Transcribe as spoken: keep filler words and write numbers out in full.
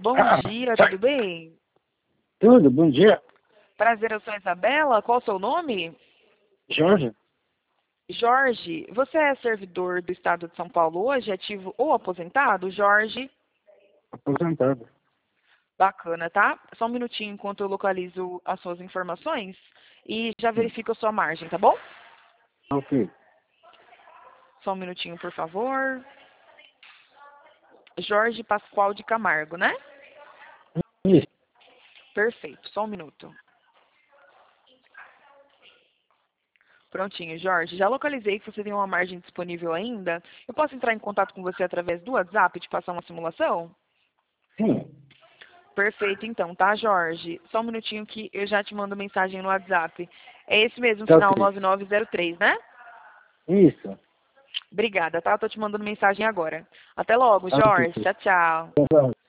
Bom dia, tudo bem? Tudo, bom dia. Prazer, eu sou a Isabela. Qual o seu nome? Jorge? Jorge, você é servidor do Estado de São Paulo hoje, ativo ou aposentado? Jorge, Aposentado. bacana, tá? Só um minutinho enquanto eu localizo as suas informações e já verifico a sua margem, tá bom? Ok. Só um minutinho, por favor. Jorge Pascoal de Camargo, né? Isso. Perfeito, só um minuto. Prontinho, Jorge. Já localizei que você tem uma margem disponível ainda. Eu posso entrar em contato com você através do WhatsApp e te passar uma simulação? Sim. Perfeito, então, tá, Jorge? Só um minutinho que eu já te mando mensagem no WhatsApp. É esse mesmo, Tá final ok. nove nove zero três, né? Isso. Obrigada, tá? Eu tô te mandando mensagem agora. Até logo, Tá ok. Jorge. Tchau, tchau. Tchau.